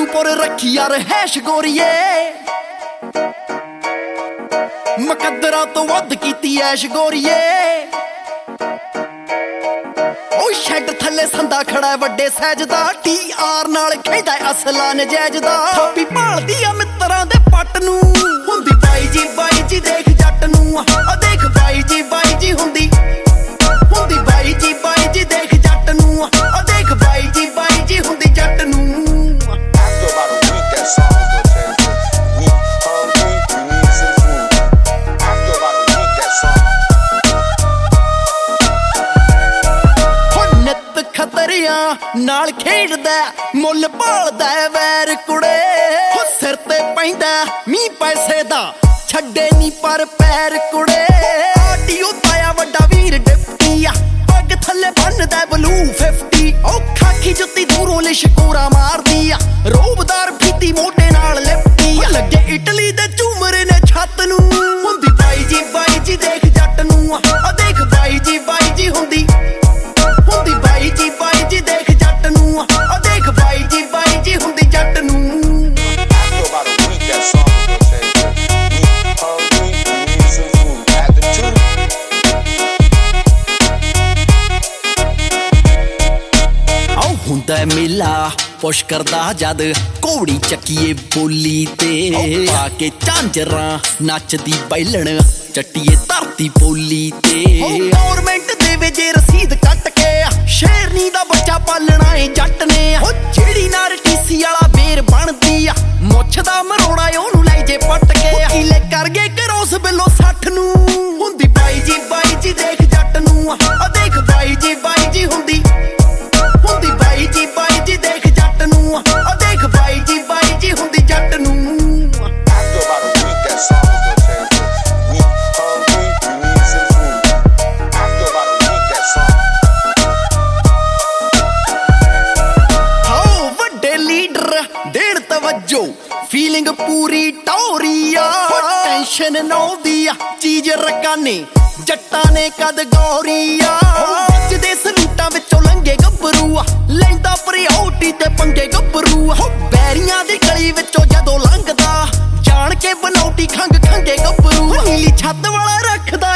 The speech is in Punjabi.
ਮਧੂਪੁਰ ਰੱਖੀ ਯਾਰ ਹੈਸ਼ ਗੋਰੀਏ ਮੁਕੱਦਰਾਂ ਤੋਂ ਵੱਧ ਕੀਤੀ ਐਸ਼ ਗੋਰੀਏ ਉਹ ਸ਼ੈੱਡ ਥੱਲੇ ਸੰਦਾ ਖੜਾ ਵੱਡੇ ਸਹਿਜ ਦਾ TR ਨਾਲ ਖੇਡਦਾ ਅਸਲਾ ਨਜਾਇਜ਼ ਦਾ ਥਾਪੀ ਭਾਲਦੀ ਆ ਮਿੱਤਰਾਂ ਦੇ ਪੱਟ ਨੂੰ ਹੁੰਦੀ ਬਾਈ ਜੀ ਦੇਖ ਜੱਟ ਨੂੰ ਆ ਦੇਖ ਬਾਈ ਜੀ ਹੁੰਦੀ ਬਾਈ ਜੀ ਦੇਖ ਜੱਟ ਨੂੰ ਆ ਦੇਖ ਬਾਈ ਜੀ ਹੁੰਦੀ ਜੱਟ ਨੂੰ ਨਾਲ ਖੇਡਦਾ ਮੁੱਲ ਭਾਲਦਾ ਵੈਰ ਕੁੜੇ ਸਿਰ ਤੇ ਪੈਂਦਾ ਮੀਂਹ ਪੈਸੇ ਦਾ ਛੱਡੇ ਨੀ ਪਰ ਪੈਰ ਕੁੜੇ ਆਡੀਓ ਤਾਇਆ ਵੱਡਾ ਵੀਰ ਡਿਪਟੀ ਆ ਪੱਗ ਥੱਲੇ ਬੰਨਦਾ ਬਲੂ 50 ਉਹ ਖਾਕੀ ਜੁੱਤੀ ਦੂਰੋਂ ਲਿਸ਼ਕੋਰਾ ਮਾਰਦੀ ਆ ਰੋਬਦਾਰ ਫੀਤੀ ਮੋਢੇ ਨਾਲ ਲਿਪਟੀ ਆ ਲੱਗੇ ਇਟਲੀ ਦੇ ਝੂਮਰੇ ਨੇ ਛੱਤ ਨੂੰ ਹੁੰਦੀ ਬਾਈ ਜੀ ਦੇਖ ਜੱਟ ਨੂੰ ਆ ਦੇਖ ਬਾਈ ਜੀ ਹੁੰਦੀ ਬਾਈ ਜੀ ਦੇਖ ਜੱਟ ਨੂੰ ਆ ਦੇਖ ਬਾਈ ਜੀ ਹੁੰਦੀ ਜੱਟ ਨੂੰ ਆਉ ਹੁੰਦਾ ਮੇਲਾ ਪੁਸ਼ ਕਰਦਾ ਜਦ ਘੋੜੀ ਚੱਕੀਏ ਬੋਲੀ ਤੇ ਆ ਕੇ ਝਾਂਜਰਾਂ ਨੱਚਦੀ ਬੈਲਣ ਚੱਟੀਏ ਧਰਤੀ ਬੋਲੀ ਤੇ ਗੌਰਮੈਂਟ ਦੇਵੇ ਜੇ ਰਸੀਦ ਕੱਟ ਕੇ ਸ਼ੇਰਨੀ ਦਾ ਬੱਚਾ ਪਾਲਣਾ ਏ ਜੱਟ ਨੇ ਉਹ ਜਿਹੜੀ ਨਾਰ ਟੀਸੀ ਵਾਲਾ ਬੇਰ ਬਣਦੀ ਆ ਮੁੱਛ ਦਾ ਮਰੋੜਾ ਉਹਨੂੰ ਲੈ ਜੇ ਪੱਟ ਕੇ ਕੀਲੇ ਕਰ ਗਏ ਕਰੋਸ ਬਿੱਲੋ 60 ਨੂੰ ਹੁੰਦੀ ਬਾਈ ਜੀ ਦੇਖ ਜੱਟ ਨੂੰ ਆ ਦੇਖ ਬਾਈ ਜੀ ਹੁੰਦੀ ਬਾਈ ਜੀ ਦੇਖ ਜੱਟ ਨੂੰ ਆ ਦੇਖ ਬਾਈ ਜੀ ਹੁੰਦੀ ਜੱਟ ਨੂੰ ਦੇਣ ਤਵੱਜੋ ਫੀਲਿੰਗ ਪੂਰੀ ਟੌਰੀਆ ਟੈਨਸ਼ਨ ਨੌਦੀ ਆ ਚੀਜ਼ ਰਕਾਨੇ ਜੱਟਾਂ ਨੇ ਕਦ ਗੌਰੀਆ ਜਿਹਦੇ ਸਲੂਟਾਂ ਵਿੱਚੋਂ ਲੰਘੇ ਗੱਭਰੂ ਆ ਲੈਂਦਾ ਪ੍ਰਿਓਰਟੀ ਤੇ ਪੰਗੇ ਗੱਭਰੂ ਆ ਬੈਰੀਆਂ ਦੀ ਗਲੀ ਵਿੱਚੋਂ ਜਦੋਂ ਲੰਘਦਾ ਜਾਣ ਕੇ ਬਨੌਟੀ ਖੰਗੇ ਗੱਭਰੂ ਨੀਲੀ ਛੱਤ ਵਾਲਾ ਰੱਖਦਾ